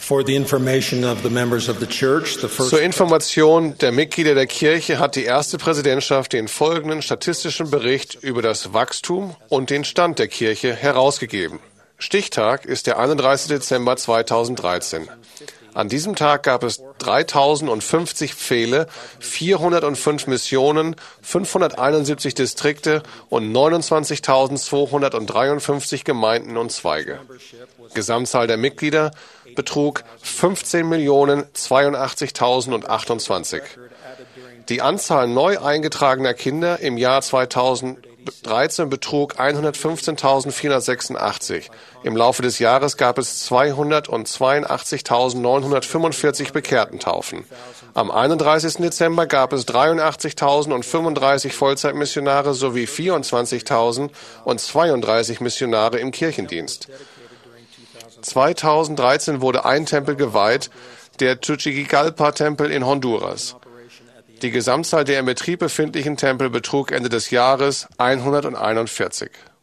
For the information of the members of the church, the first Zur Information der Mitglieder der Kirche hat die erste Präsidentschaft den folgenden statistischen Bericht über das Wachstum und den Stand der Kirche herausgegeben. Stichtag ist der 31. Dezember 2013. An diesem Tag gab es 3050 Pfähle, 405 Missionen, 571 Distrikte und 29.253 Gemeinden und Zweige. Gesamtzahl der Mitglieder betrug 15.082.028. Die Anzahl neu eingetragener Kinder im Jahr 2013 betrug 115.486. Im Laufe des Jahres gab es 282.945 Bekehrtentaufen. Am 31. Dezember gab es 83.035 Vollzeitmissionare sowie 24.032 Missionare im Kirchendienst. 2013 wurde ein Tempel geweiht, der Chuquigalpa-Tempel in Honduras. Die Gesamtzahl der im Betrieb befindlichen Tempel betrug Ende des Jahres 141.